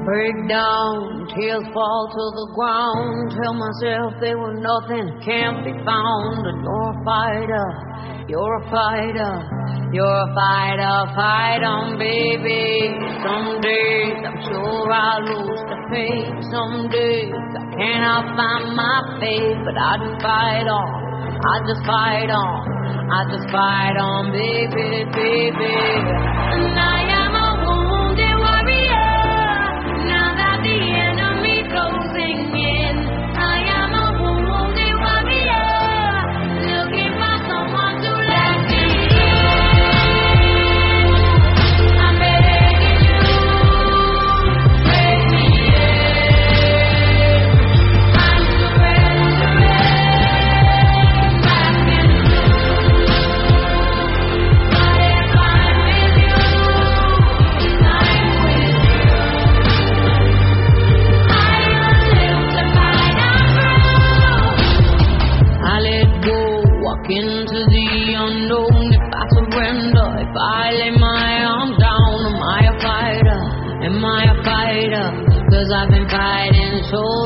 Break down, tears fall to the ground. Tell myself they were nothing, can't be found. And you're a fighter, you're a fighter, you're a fighter, fight on, baby. Some days I'm sure I'll lose the faith. Some days I cannot find my faith, but I just fight on, I just fight on, I just fight on, baby, baby. And I am a wounded warrior. Now that the enemy's closing in, I am a wounded warrior, looking for someone to let me in. I'm begging you, let me in. I'm surrendering back into you. But if I'm with you, I'm with you. I let go, walk into the unknown. If I surrender, if I lay my arms down, am I a fighter? Am I a fighter? 'Cause I've been fighting so